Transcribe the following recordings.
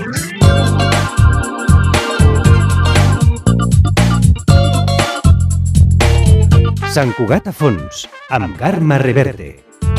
Sant Cugat a fons, amb Carme Reverte.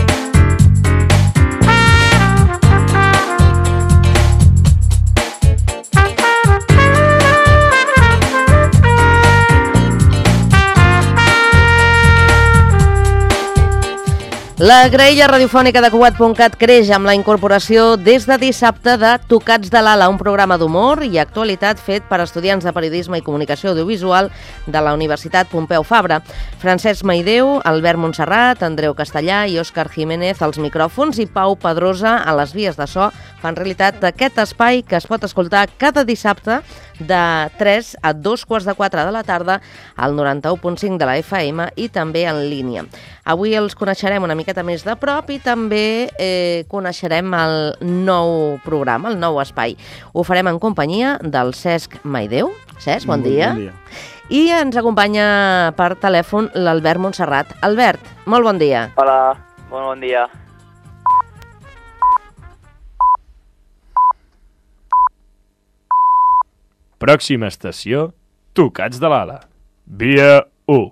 La graella radiofònica de Cugat.cat creix amb la incorporació des de dissabte de Tocats de l'Ala, un programa d'humor i actualitat fet per estudiants de periodisme i comunicació audiovisual de la Universitat Pompeu Fabra. Francesc Maideu, Albert Montserrat, Andreu Castellà i Òscar Jiménez als micròfons i Pau Pedrosa a les vies de so fan realitat aquest espai que es pot escoltar cada dissabte de 3 a 2:15 de la tarda al 91.5 de la FM i també en línia. Avui els coneixerem una miqueta més de prop i també coneixerem el nou programa, el nou espai. Ho farem en companyia del Cesc Maideu. Cesc, bon dia. Bon dia. I ens acompanya per telèfon l'Albert Montserrat. Albert, molt bon dia. Hola, bon dia. Pròxima estació, Tocats de l'Ala. Via 1.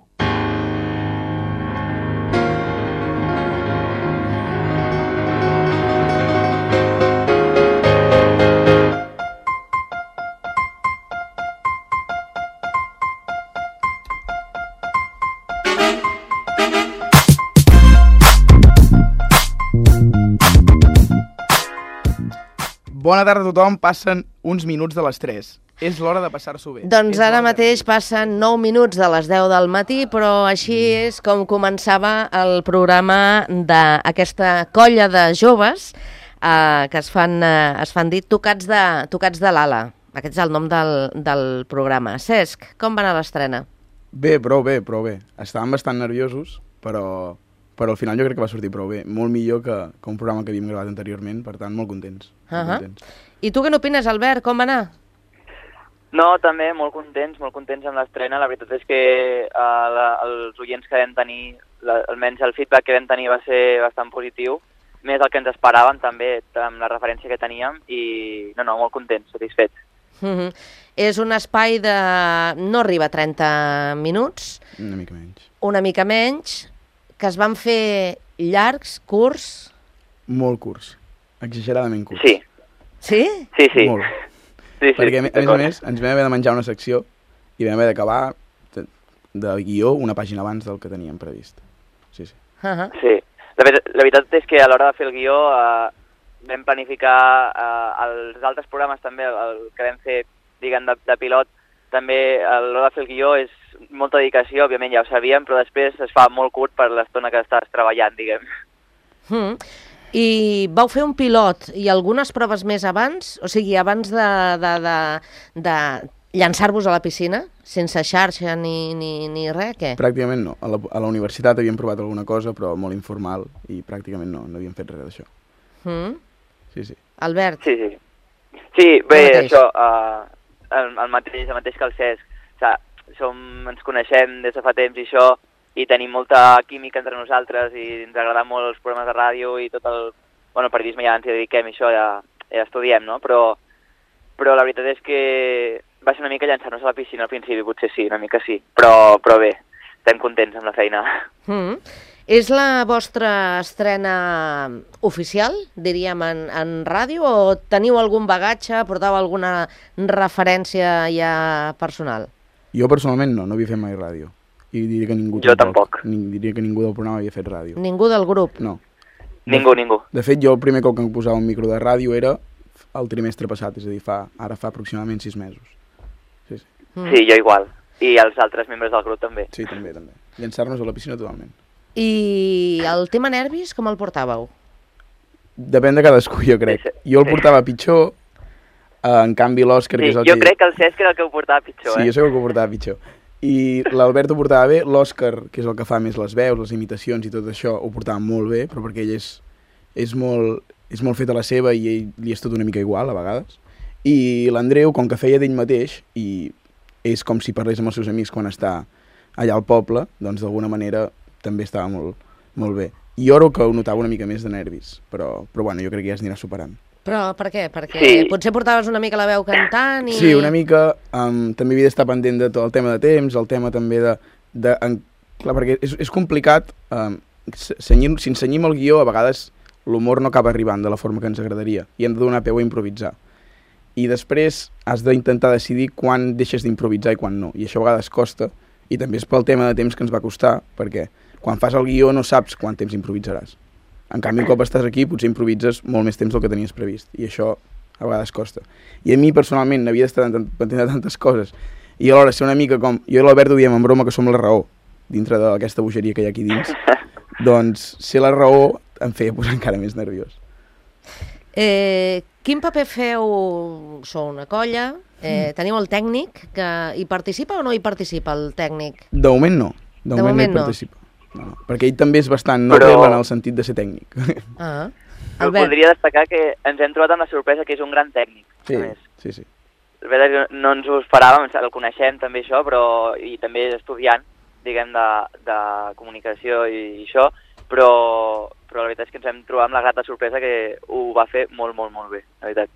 Bona tarda a tothom, passen uns minuts de les 3. És l'hora de passar-s'ho bé. Doncs ara mateix passen 9 minuts de les 10 del matí, però així és com començava el programa d'aquesta colla de joves que es fan dir Tocats de l'Ala. Aquest és el nom del programa. Cesc, com va anar l'estrena? Bé, prou bé. Estàvem bastant nerviosos, però al final jo crec que va sortir prou bé. Molt millor que un programa que havíem gravat anteriorment, per tant, molt contents. I tu què n'opines, Albert? Com va anar? No, també molt contents amb l'estrena. La veritat és que els oients que vam tenir, almenys el feedback que vam tenir va ser bastant positiu, més el que ens esperàvem també, amb la referència que teníem, i molt contents, satisfets. És un espai de... no arriba a 30 minuts. Una mica menys, que es van fer llargs, curts... Molt curts, exageradament curts. Sí. Sí? Sí. Molt. Sí, perquè, a més, ens vam haver de menjar una secció i vam haver d'acabar de guió una pàgina abans del que teníem previst. Sí. Sí. La veritat és que a l'hora de fer el guió vam planificar els altres programes també, el que vam fer, diguem, de pilot, també a l'hora de fer el guió és molta dedicació, òbviament ja ho sabíem, però després es fa molt curt per l'estona que estàs treballant, diguem. I vau fer un pilot i algunes proves més abans? O sigui, abans de llançar-vos a la piscina, sense xarxa ni res, què? Pràcticament no. A la universitat havíem provat alguna cosa, però molt informal, i pràcticament no havíem fet res d'això. Sí. Albert? Sí, bé, això, el mateix que el Cesc. Ens coneixem des de fa temps i això, i tenim molta química entre nosaltres i ens agraden molt els programes de ràdio i tot el periodisme ja ens hi dediquem i això ja estudiem, no? Però la veritat és que va ser una mica llançar-nos a la piscina al principi, potser sí, una mica sí, però bé, estem contents amb la feina. És la vostra estrena oficial, diríem, en ràdio, o teniu algun bagatge, portau alguna referència ja personal? Jo personalment no havia fet mai ràdio. I diria que ningú tampoc. Diria que ningú del programa havia fet ràdio. Ningú del grup? No. Ningú. De fet, jo el primer cop que em posava un micro de ràdio era el trimestre passat, és a dir, ara fa aproximadament 6 mesos. Sí. Sí, jo igual. I els altres membres del grup també. Sí, també. Llançar-nos a la piscina totalment. I el tema nervis, com el portàveu? Depèn de cadascú, jo crec. Jo el portava pitjor, en canvi l'Òscar... Sí, jo crec que el Cesc era el que ho portava pitjor. Sí, jo soc el que ho portava pitjor. I l'Albert ho portava bé, l'Òscar, que és el que fa més les veus, les imitacions i tot això, ho portava molt bé, però perquè ell és molt fet a la seva i ell li és tot una mica igual, a vegades. I l'Andreu, com que feia d'ell mateix, i és com si parlés amb els seus amics quan està allà al poble, doncs d'alguna manera també estava molt bé. I jo que ho notava una mica més de nervis, però bueno, jo crec que ja es anirà superant. Però per què? Perquè Sí. potser portaves una mica la veu cantant i... Sí, una mica. També havia d'estar pendent de tot el tema de temps, el tema també clar, perquè és complicat. Si ens cenyim el guió, a vegades l'humor no acaba arribant de la forma que ens agradaria i hem de donar peu a improvisar. I després has d'intentar decidir quan deixes d'improvisar i quan no. I això a vegades costa. I també és pel tema de temps que ens va costar, perquè quan fas el guió no saps quant temps improvisaràs. En canvi, un cop estàs aquí, potser improvises molt més temps del que tenies previst. I això a vegades costa. I a mi, personalment, n'havia d'estar pendent de tantes coses. I alhora ser una mica com... Jo i l'Albert ho diem en broma que som la raó, dintre d'aquesta bogeria que hi ha aquí dins. Doncs ser la raó em feia posar encara més nerviós. Quin paper feu? Sou una colla, teniu el tècnic, que hi participa o no hi participa el tècnic? De moment no. De moment no hi participa. No. Perquè ell també és bastant noble en el sentit de ser tècnic. Ah. Però Albert. voldria destacar que ens hem trobat amb la sorpresa que és un gran tècnic. Sí, a més. sí. És veritat que no ens ho esperàvem, el coneixem també això, però i també és estudiant, diguem, de comunicació i això, però la veritat és que ens hem trobat amb la grata sorpresa que ho va fer molt, molt, molt bé, la veritat.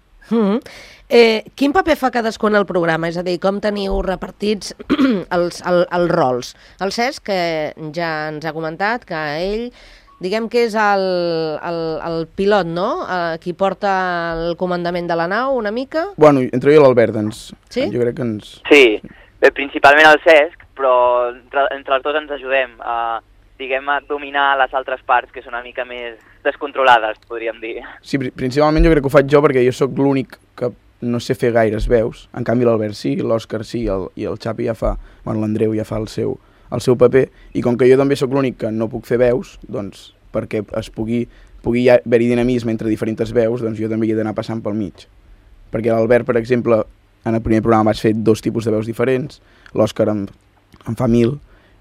Quin paper fa cadascun al programa? És a dir, com teniu repartits els rols? El Cesc, que ja ens ha comentat que ell, diguem que és el pilot, no? Qui porta el comandament de la nau una mica? Bueno, entre jo i l'Albert, Sí? jo crec que ens... Sí, bé, principalment el Cesc, però entre els dos ens ajudem a dominar les altres parts que són una mica més descontrolades, podríem dir. Sí, principalment jo crec que ho faig jo perquè jo sóc l'únic que no sé fer gaires veus. En canvi l'Albert sí, l'Òscar sí, i el Xapi ja fa... Bueno, l'Andreu ja fa el seu paper, i com que jo també sóc l'únic que no puc fer veus, doncs perquè es pugui haver-hi dinamisme entre diferents veus, doncs jo també hi he d'anar passant pel mig. Perquè l'Albert, per exemple, en el primer programa vaig fer 2 tipus de veus diferents, l'Òscar en fa 1000,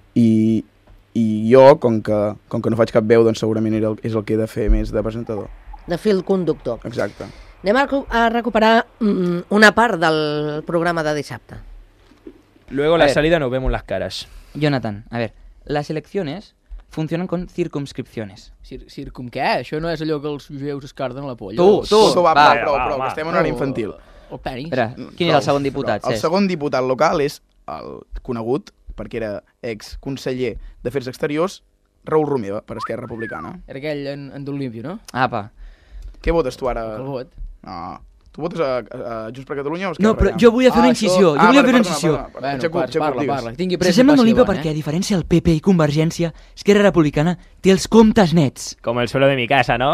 i jo, com que no faig cap veu, doncs segurament és el que he de fer més de presentador. De fil conductor. Exacte. Anem a recuperar una part del programa de dissabte. Luego la salida nos vemos las caras. Jonathan, a ver, las elecciones funcionan con circunscripciones. Circum què? Això no és allò que els jueus es carden a la polla? Tu, va, va, prou, que estem en hora infantil. O penis? Espera, quin és el segon diputat? El Cesc? segon diputat local és el conegut, perquè era exconseller d'Afers Exteriors, Raül Romeva, per Esquerra Republicana. Era aquell en D'Olimpio, no? Apa. Què votes tu ara? El vot. No. Tu votes a Junts per Catalunya o Esquerra? No, però jo volia fer una incisió. Jo volia fer una incisió. Parla. Tingui pressa. S'assembla una mica perquè, a diferència del PP i Convergència, Esquerra Republicana té els comptes nets. Com el suelo de mi casa, ¿no?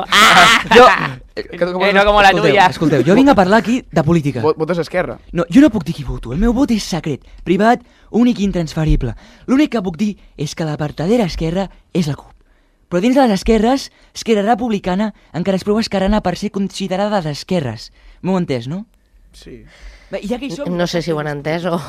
No como la tuya. Escolteu, jo vinc a parlar aquí de política. Votes a Esquerra? No, jo no puc dir qui voto. El meu vot és secret, privat, únic i intransferible. L'únic que puc dir és que la vertadera esquerra és la CUP. Però dins de les esquerres, Esquerra Republicana encara es prou esquerrana per ser considerada d'esquerres. M'ho heu entès, no? Sí. Bé, ja que hi som... No sé si ho han entès o...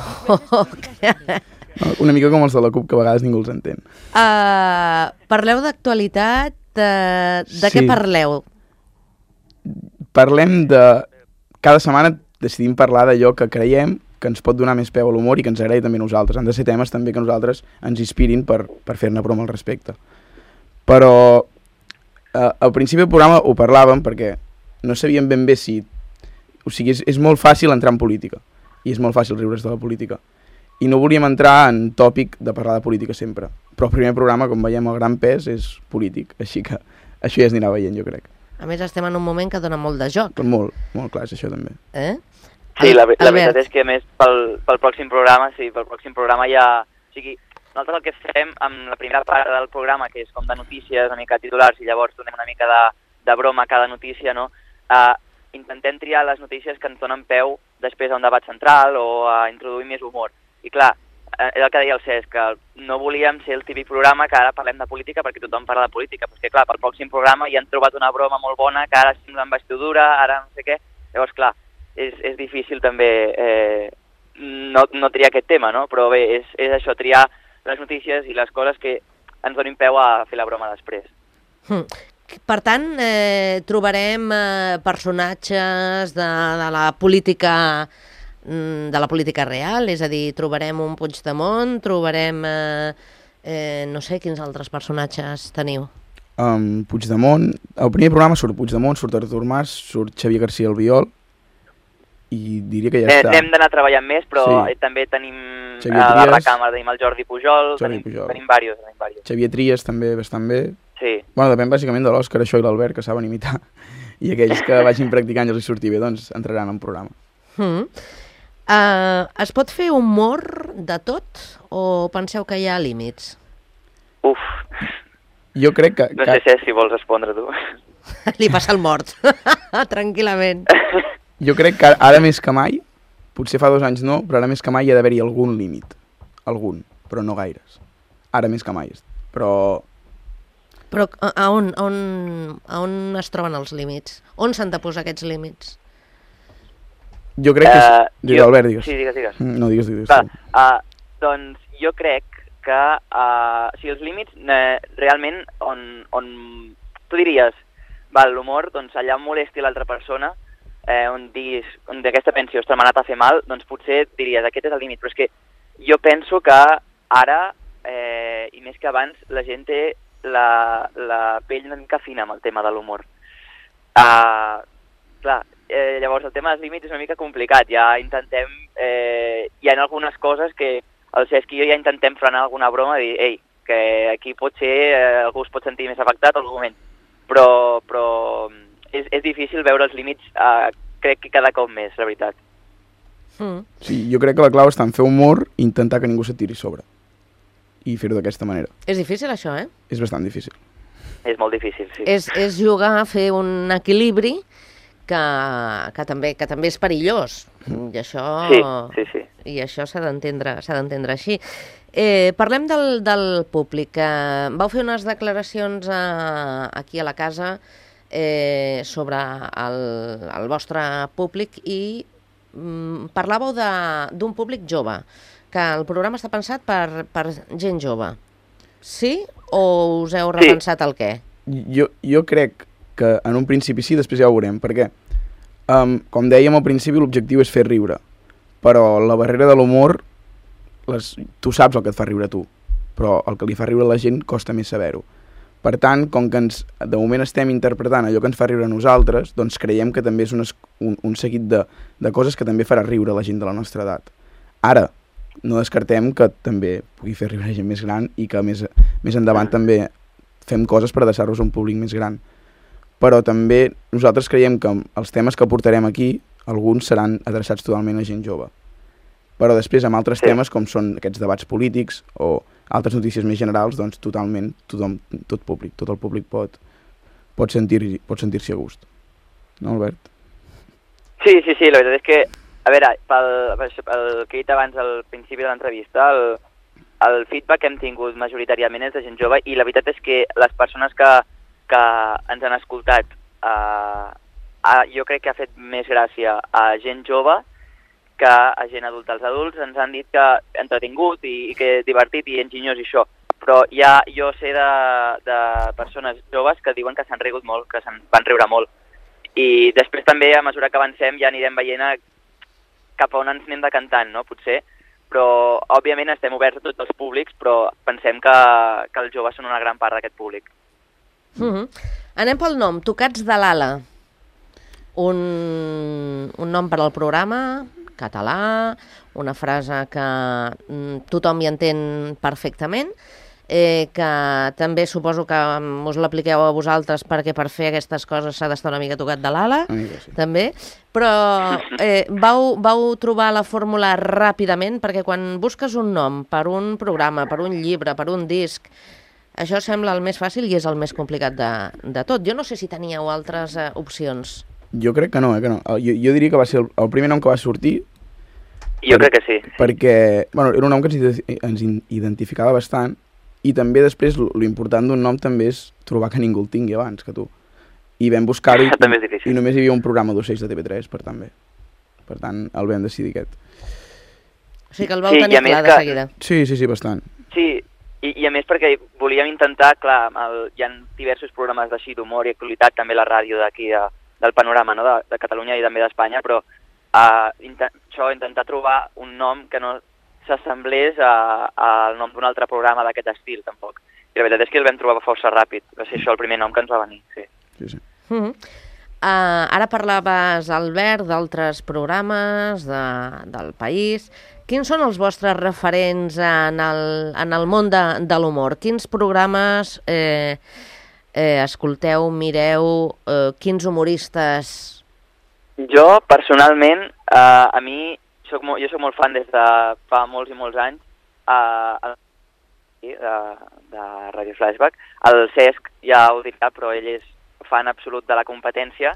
Una mica com els de la CUP, que a vegades ningú els entén. Parleu d'actualitat, de què parleu? Parlem de... Cada setmana decidim parlar d'allò que creiem que ens pot donar més peu a l'humor i que ens agradi també a nosaltres. Han de ser temes també que nosaltres ens inspirin per fer-ne broma al respecte. Però al principi del programa ho parlàvem perquè no sabíem ben bé si... O sigui, és molt fàcil entrar en política i és molt fàcil riure's de la política. I no volíem entrar en tòpic de parlar de política sempre. Però el primer programa, com veiem, el gran pes és polític. Així que això ja es anirà veient, jo crec. A més, estem en un moment que dona molt de joc. Però molt clar, és això també. Sí, la veritat és que a més pel pròxim programa, ja... O sigui, nosaltres el que fem amb la primera part del programa, que és com de notícies, una mica titulars, i llavors donem una mica de broma a cada notícia, no? Intentem triar les notícies que ens donen peu després a un debat central o a introduir més humor. I clar, és el que deia el Cesc, que no volíem ser el típic programa que ara parlem de política perquè tothom parla de política, perquè clar, pel pròxim programa ja han trobat una broma molt bona que ara sembla investidura, ara no sé què. Llavors, clar, és difícil també no triar aquest tema, no? Però bé, és això, triar les notícies i les coses que ens donin peu a fer la broma després. Per tant, trobarem personatges de la política real, és a dir, trobarem un Puigdemont, trobarem... no sé quins altres personatges teniu. Puigdemont, al primer programa surt Puigdemont, surt Artur Mas, surt Xavier García Albiol, i diria que ja està. Hem d'anar treballant més, però Sí. també tenim Xavier a la Trias. recàmera, tenim el Jordi Pujol, Jordi Pujol. tenim diversos. Xavier Trias també bastant bé. Sí. Bueno, depèn bàsicament de l'Òscar, això i l'Albert, que saben imitar. I aquells que vagin practicant i els hi surti bé, doncs entraran en programa. Es pot fer humor de tot o penseu que hi ha límits? Uf, Jo crec que... no sé si vols respondre tu. Li passa el mort, tranquil·lament. Jo crec que ara més que mai, potser fa 2 anys no, però ara més que mai hi ha d'haver-hi algun límit. Algun, però no gaires. Ara més que mai. Però Però a on es troben els límits? On s'han de posar aquests límits? jo crec que... Digues, Albert, digues. Sí, digues. No, digues. Va, doncs jo crec que els límits realment on tu diries, l'humor, doncs allà on molesti l'altra persona, on diguis, on d'aquesta pensi, ostres, m'ha anat a fer mal, doncs potser diries, aquest és el límit, però és que jo penso que ara, i més que abans, la gent té la pell una mica fina amb el tema de l'humor. Clar, llavors el tema dels límits és una mica complicat, ja intentem, hi ha algunes coses que el Cesc i jo ja intentem frenar alguna broma i dir, ei, que aquí potser algú es pot sentir més afectat en algun moment, però és difícil veure els límits, crec que cada cop més, la veritat. Sí, jo crec que la clau està en fer humor i intentar que ningú se't tiri sobre. I fer-ho d'aquesta manera. És difícil això, eh? És bastant difícil. És molt difícil, sí. És jugar a fer un equilibri que també és perillós. I això, sí. I això s'ha d'entendre així. Parlem del públic. Vau fer unes declaracions aquí a la casa sobre el vostre públic i parlàveu d'un públic jove, que el programa està pensat per gent jove. Sí? O us heu repensat el què? Jo crec que en un principi sí, després ja ho veurem, perquè, com dèiem al principi, l'objectiu és fer riure, però la barrera de l'humor, tu saps el que et fa riure a tu, però el que li fa riure a la gent costa més saber-ho. Per tant, com que de moment estem interpretant allò que ens fa riure a nosaltres, doncs creiem que també és un seguit de coses que també farà riure la gent de la nostra edat. Ara, no descartem que també pugui fer riure gent més gran i que més endavant també fem coses per adreçar-nos a un públic més gran. Però també nosaltres creiem que els temes que portarem aquí, alguns seran adreçats totalment a gent jove. Però després amb altres temes, com són aquests debats polítics o altres notícies més generals, doncs totalment tot el públic pot sentir-s'hi a gust. No, Albert? Sí, la veritat és que, a veure, pel que he dit abans al principi de l'entrevista, el feedback que hem tingut majoritàriament és de gent jove i la veritat és que les persones que ens han escoltat jo crec que ha fet més gràcia a gent jove que a gent adulta. Els adults ens han dit que entretingut i que divertit i enginyós i això, però jo sé de persones joves que diuen que s'han rigut molt, que se'n van riure molt. I després també, a mesura que avancem, ja anirem veient cap a on ens anem decantant, no? Potser, però òbviament estem oberts a tots els públics, però pensem que els joves són una gran part d'aquest públic. Anem pel nom, Tocats de l'Ala. Un nom per al programa, català, una frase que tothom hi entén perfectament, que també suposo que us l'apliqueu a vosaltres perquè per fer aquestes coses s'ha d'estar una mica tocat de l'ala, també, però vau trobar la fórmula ràpidament, perquè quan busques un nom per un programa, per un llibre, per un disc, això sembla el més fàcil i és el més complicat de tot. Jo no sé si teníeu altres opcions. Jo crec que no, que no. Jo diria que va ser el primer nom que va sortir. Jo crec que sí. Perquè, bueno, era un nom que ens identificava bastant i també després l'important d'un nom també és trobar que ningú el tingui abans que tu. I vam buscar-ho i només hi havia un programa d'ocells de TV3 per tant el vam decidir aquest. O sigui que el vau tenir clar de seguida. Sí, bastant. Sí, i a més perquè volíem intentar, clar, hi ha diversos programes d'així d'humor i actualitat, també la ràdio d'aquí del panorama, no? de Catalunya i també d'Espanya, però intentar trobar un nom que no s'assemblés al nom d'un altre programa d'aquest estil, tampoc. I la veritat és que el vam trobar força ràpid. Va ser això el primer nom que ens va venir, sí. Sí. Ara parlaves, Albert, d'altres programes del país. Quins són els vostres referents en el món de l'humor? Quins programes escolteu, mireu, quins humoristes? Jo, personalment, a mi, jo soc molt fan des de fa molts i molts anys de Radio Flashback. El Cesc ja ho dirà, però ell és fan absolut de la competència.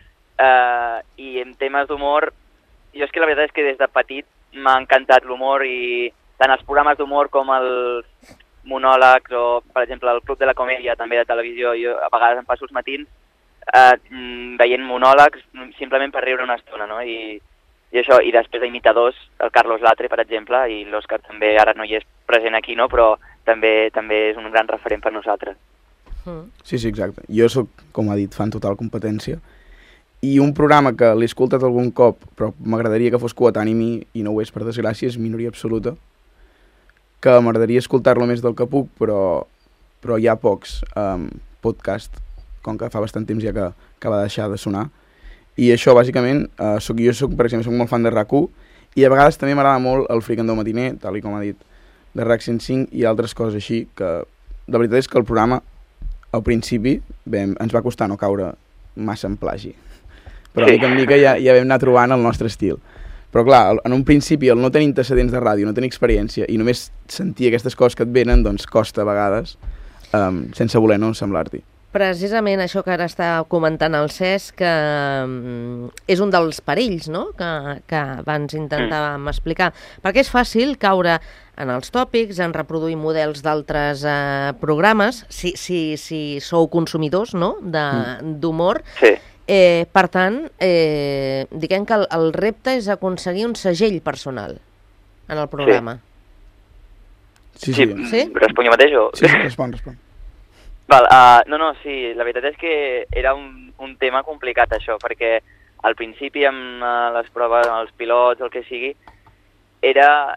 I en temes d'humor, jo és que la veritat és que des de petit m'ha encantat l'humor i tant els programes d'humor com els monòlegs o, per exemple, el Club de la Comèdia, també de televisió. Jo a vegades em passo els matins veient monòlegs simplement per riure una estona, no? I això, i després d'imitadors, el Carlos Latre, per exemple, i l'Òscar també, ara no hi és present aquí, no? Però també és un gran referent per nosaltres. Sí, exacte. Jo sóc, com ha dit, fan total competència. I un programa que l'he escoltat algun cop, però m'agradaria que fos coetani a mi, i no ho és, per desgràcia, és Minoria Absoluta, que m'agradaria escoltar-lo més del que puc, però hi ha pocs podcast, com que fa bastant temps ja que va deixar de sonar. I això, bàsicament, jo soc, per exemple, molt fan de RAC1, i a vegades també m'agrada molt el Fricandó Matiner, tal com ha dit, de RAC 105 i altres coses així, que la veritat és que el programa, al principi, ens va costar no caure massa en plagi. Però mica en mica ja vam anar trobant el nostre estil. Però clar, en un principi, el no tenir antecedents de ràdio, no tenir experiència, i només sentir aquestes coses que et venen, doncs costa a vegades, sense voler no semblar-t'hi. Precisament això que ara està comentant el Cesc, que és un dels perills, no?, que abans intentàvem explicar. Perquè és fàcil caure en els tòpics, en reproduir models d'altres programes, si sou consumidors, no?, d'humor. Sí. Per tant, diguem que el repte és aconseguir un segell personal en el programa. Sí. Responc jo mateix o...? Sí, respon. Val, sí, la veritat és que era un tema complicat això, perquè al principi amb les proves, els pilots, el que sigui, era...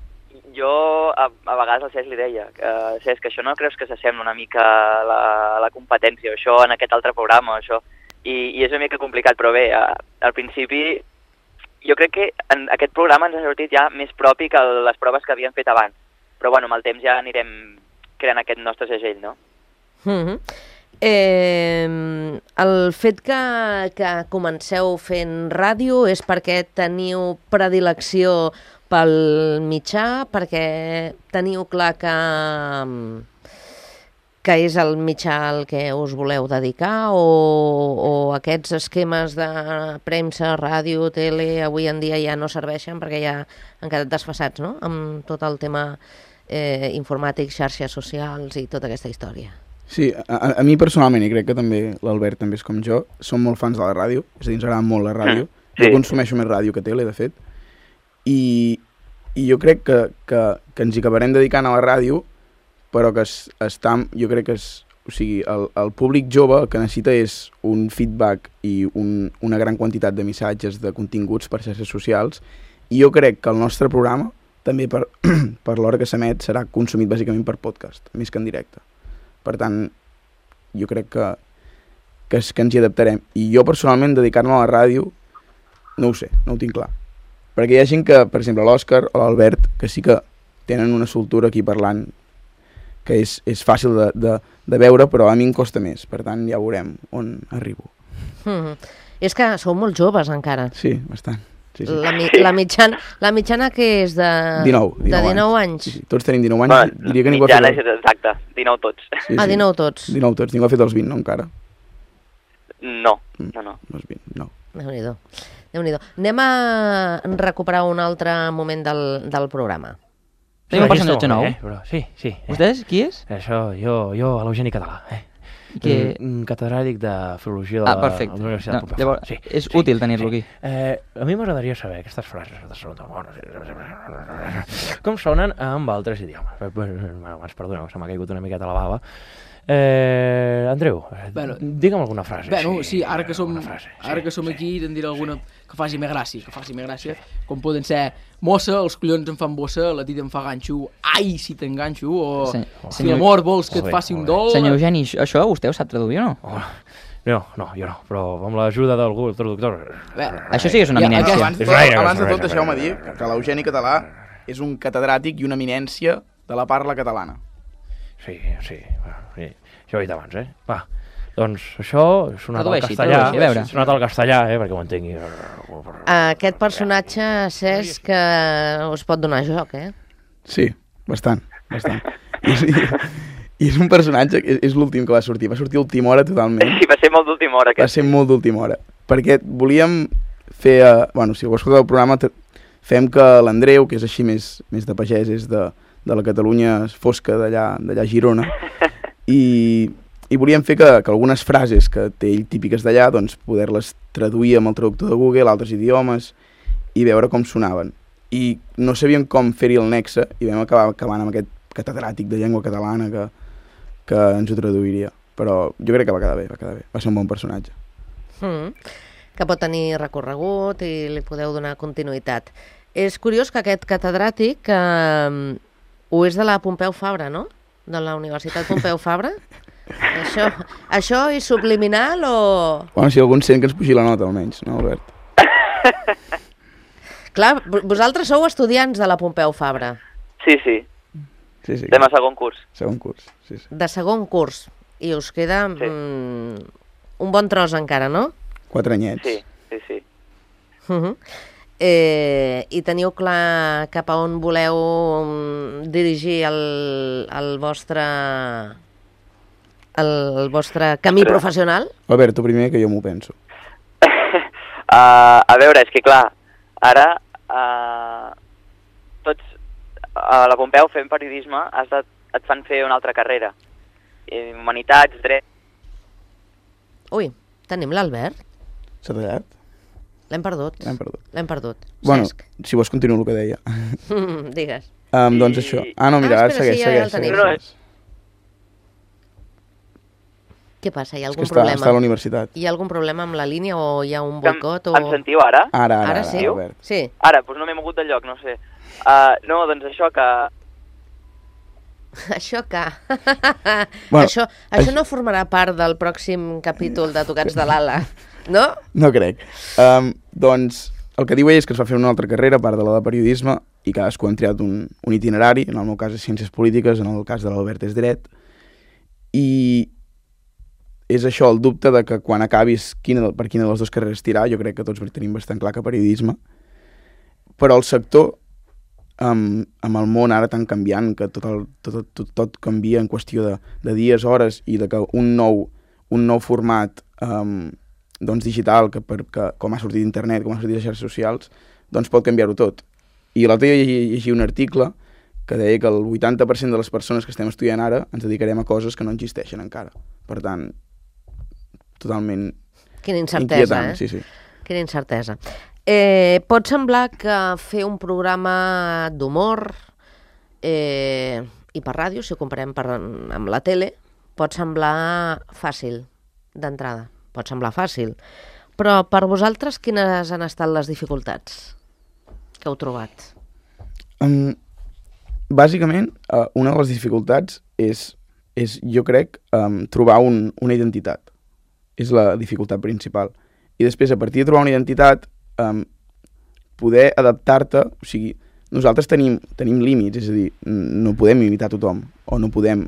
Jo a vegades al Cesc li deia, Cesc, que això no creus que s'assembla una mica a la competència, o això en aquest altre programa, o això... I és una mica complicat, però bé, al principi jo crec que en aquest programa ens ha sortit ja més propi que les proves que havíem fet abans. Però bueno, amb el temps ja anirem creant aquest nostre segell, no? El fet que comenceu fent ràdio és perquè teniu predilecció pel mitjà, perquè teniu clar que és el mitjà al que us voleu dedicar, o aquests esquemes de premsa, ràdio, tele, avui en dia ja no serveixen perquè ja han quedat desfasats, no?, amb tot el tema informàtic, xarxes socials i tota aquesta història. Sí, a mi personalment, i crec que també l'Albert també és com jo, som molt fans de la ràdio, és a dir, ens agrada molt la ràdio. Jo consumeixo més ràdio que tele, de fet, i jo crec que ens hi acabarem dedicant a la ràdio, però que jo crec que el públic jove el que necessita és un feedback i una gran quantitat de missatges, de continguts per xarxes socials, i jo crec que el nostre programa, també per l'hora que s'emet, serà consumit bàsicament per podcast, més que en directe. Per tant, jo crec que ens hi adaptarem. I jo personalment dedicar-me a la ràdio, no ho sé, no ho tinc clar. Perquè hi ha gent que, per exemple, l'Òscar o l'Albert, que sí que tenen una soltura aquí parlant, que és fàcil de veure, però a mi em costa més. Per tant, ja veurem on arribo. És que sou molt joves encara. Sí, bastant. Sí. La mitjana que és de 19 anys. Sí. Tots tenim 19 anys. Diria que ningú ha fet... Mitjana, exacte, 19 tots. Sí. 19 tots. 19 tots. Ningú ha fet els 20, no, encara? No. No és 20, no. Déu-n'hi-do. Anem a recuperar un altre moment del programa. Tenim un personatge nou. Però sí. Vostès? Qui és? Això, jo l'Eugeni Català. Catedràtic de Filologia de la Universitat Pompeu Fabra. Llavors, és útil tenir-lo aquí. A mi m'agradaria saber aquestes frases com sonen amb altres idiomes. Abans, perdoneu, se m'ha caigut una miqueta la bava. Andreu, digue'm alguna frase. Bueno, sí, ara que som aquí, te'n diré alguna que faci més gràcia, com poden ser mossa, els collons em fan bossa, la tita em fa ganxo, ai, si t'enganxo, o si l'amor vols que et faci un dol... Senyor Eugeni, això vostè ho sap traduir o no? No, jo no, però amb l'ajuda d'algú traductor... Això sí que és una eminència. Abans de tot, deixeu-me dir que l'Eugeni Català és un catedràtic i una eminència de la parla catalana. Sí, això ho he dit abans, Va, doncs això és sonat al castellà, perquè ho entengui. Aquest personatge, Cesc, us pot donar joc, Sí, bastant. I és un personatge, és l'últim que va sortir a última hora totalment. Sí, va ser molt d'última hora. Va ser molt d'última hora, perquè volíem fer, si ho escolteu el programa, fem que l'Andreu, que és així més de pagès, és de la Catalunya fosca d'allà a Girona, i volíem fer que algunes frases que té ell típiques d'allà, doncs poder-les traduir amb el traductor de Google a altres idiomes i veure com sonaven. I no sabíem com fer-hi el nexe i vam acabar acabant amb aquest catedràtic de llengua catalana que ens ho traduiria. Però jo crec que va quedar bé. Va ser un bon personatge. Que pot tenir recorregut i li podeu donar continuïtat. És curiós que aquest catedràtic ho és de la Pompeu Fabra, no? De la Universitat Pompeu Fabra? Això és subliminal o...? Bueno, si algú sent que ens pugi la nota, almenys, no, Albert? Clar, vosaltres sou estudiants de la Pompeu Fabra. Sí. Estem a segon curs. Sí. De segon curs. I us queda un bon tros encara, no? 4 anyets. Sí. I teniu clar cap a on voleu dirigir el vostre camí professional? Albert, tu primer, que jo m'ho penso. A veure, és que clar, ara tots a la Pompeu fent periodisme et fan fer una altra carrera. Humanitats, dret... Ui, tenim l'Albert. S'ha tallat? L'hem perdut. Bueno, si vols continuo el que deia. Digues. Doncs això. No, mira, ara segueix. Què passa? Hi ha algun problema? Està a la universitat. Hi ha algun problema amb la línia o hi ha un boicot? Em sentiu ara? Ara sí? Albert. Sí. Ara, doncs no m'he mogut del lloc, no sé. No, doncs això que... Això no formarà part del pròxim capítol de Tocats de l'Ala, no? No crec. Doncs el que diu ell és que es va fer una altra carrera, a part de la de periodisme, i cadascú ha triat un itinerari. En el meu cas és Ciències Polítiques, en el cas de l'Albert és Dret. I és això, el dubte de que quan acabis per quina de les dues carreres tirar, jo crec que tots tenim bastant clar que periodisme. Però el sector, amb el món ara tan canviant, que tot canvia en qüestió de dies, hores, i de que un nou format digital, que com ha sortit internet, com ha sortit les xarxes socials, doncs pot canviar-ho tot. I l'altre dia llegia un article que deia que el 80% de les persones que estem estudiant ara ens dedicarem a coses que no existeixen encara. Per tant, totalment quina incertesa, inquietant. Sí. Quina incertesa. Pot semblar que fer un programa d'humor i per ràdio, si ho comparem amb la tele, pot semblar fàcil d'entrada. Pot semblar fàcil. Però per vosaltres, quines han estat les dificultats que heu trobat? Bàsicament, una de les dificultats és jo crec, trobar una identitat. És la dificultat principal. I després, a partir de trobar una identitat, poder adaptar-te, o sigui, nosaltres tenim límits, és a dir, no podem imitar tothom, o no podem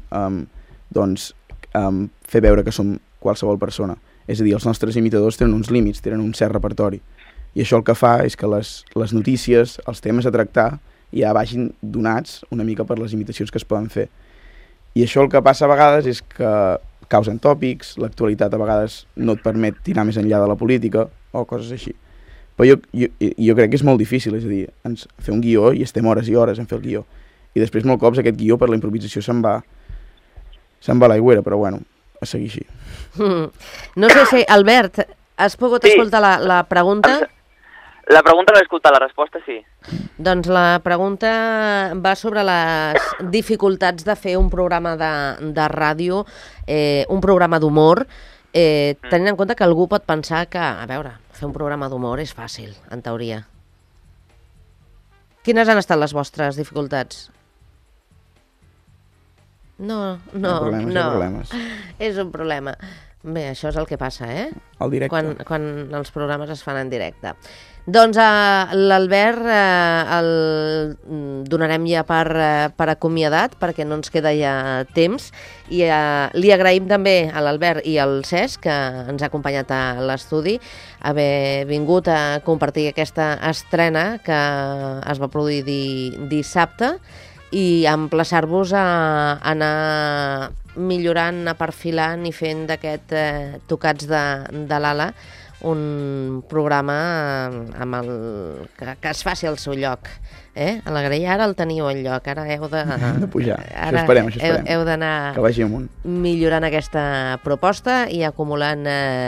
fer veure que som qualsevol persona. És a dir, els nostres imitadors tenen uns límits, tenen un cert repertori. I això el que fa és que les notícies, els temes a tractar, ja vagin donats una mica per les imitacions que es poden fer. I això el que passa a vegades és que causen tòpics, l'actualitat a vegades no et permet tirar més enllà de la política o coses així. Però jo crec que és molt difícil, és a dir, fer un guió i estem hores i hores en fer el guió. I després molts cops aquest guió per la improvisació se'n va a l'aigüera, però bueno, a seguir així. No sé si, Albert, has pogut escoltar la pregunta? La pregunta no l'he escoltat, la resposta sí. Doncs la pregunta va sobre les dificultats de fer un programa de ràdio, un programa d'humor, tenint en compte que algú pot pensar que, a veure, fer un programa d'humor és fàcil, en teoria. Quines han estat les vostres dificultats? No. Problemes. És un problema. Bé, això és el que passa, El directe. Quan els programes es fan en directe. Doncs l'Albert el donarem ja per acomiadat, perquè no ens queda ja temps, i li agraïm també a l'Albert i al Cesc, que ens ha acompanyat a l'estudi, haver vingut a compartir aquesta estrena que es va produir dissabte, i emplaçar-vos a anar millorant, a perfilant i fent d'aquest Tocats de l'Ala un programa que es faci al seu lloc. A la Grella ara el teniu al lloc, ara heu de pujar. Això esperem. Heu d'anar que vagi amunt, millorant aquesta proposta i acumulant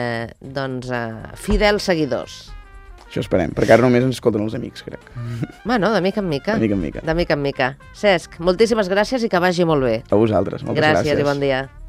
fidels seguidors. Això esperem, perquè ara només ens escolten els amics, crec. Bueno, de mica en mica. De mica en mica. De mica en mica. Cesc, moltíssimes gràcies i que vagi molt bé. A vosaltres, moltes gràcies. Gràcies i bon dia.